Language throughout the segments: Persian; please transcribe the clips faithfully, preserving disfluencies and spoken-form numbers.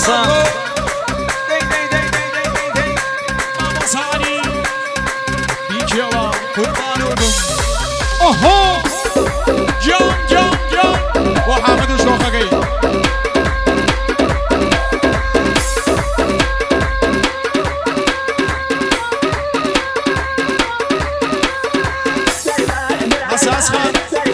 باسا آها جام جام جام با حمد و شوخگی اساس خان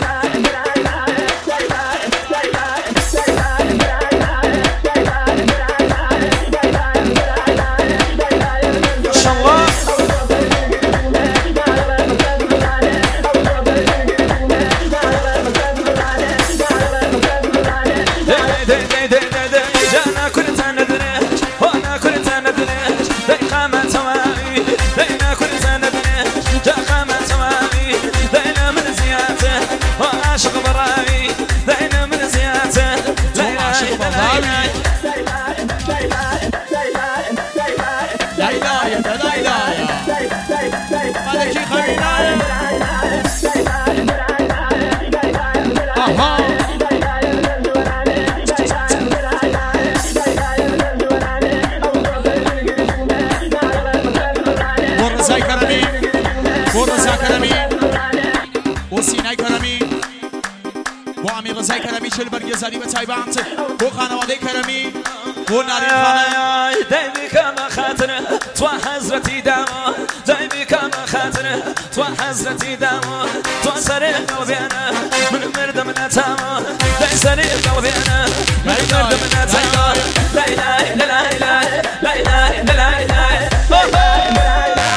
غزای کرمی چل برگزاری و تایبانت و خانواده کرمی و ناری خانه دایمی کم خاطره تو حضرتی داما دایمی کم خاطره تو حضرتی داما تو سر قلبینا من مردم نتاما دای سر قلبینا من مردم نتاما لا اله لا اله لا اله لا اله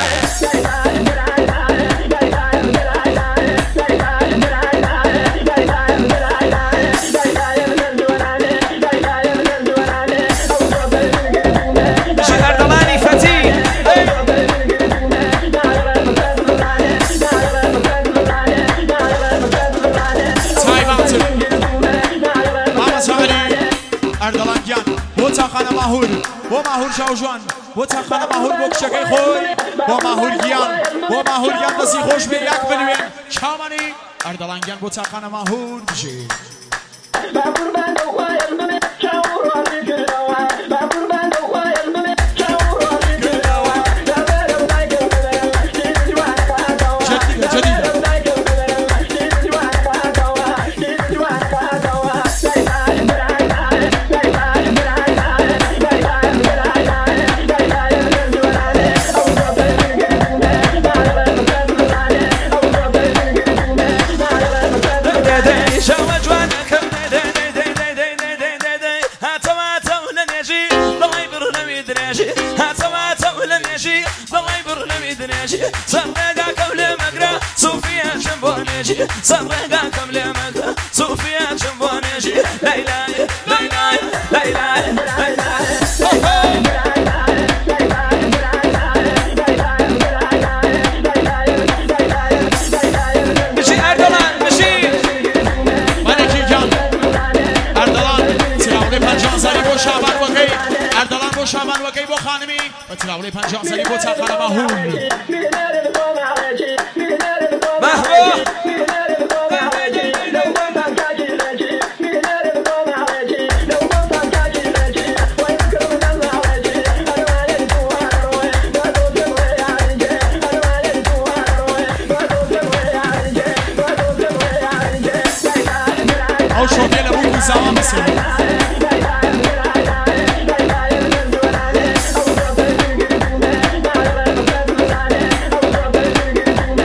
و ماهور شاوجوان و تخانه ماهور بکشکی خوی و ماهور گیان و ماهور گیان دستی خوش به یک بنوین چامانی اردلانگیان و تخانه ماهور بشی جدیده جدیده صرقاكم لمكة صوفيا شمبونيجي لا إله لا إله لا إله لا إله مشي أردلان مشي مالكي جان أردلان تلاولي پنجان سالي بو شعبان وكي أردلان بو شعبان وكي بو خانمي وتلاولي پنجان سالي بو تاقنا مهول محبوب او شو بيلا بوكو زمان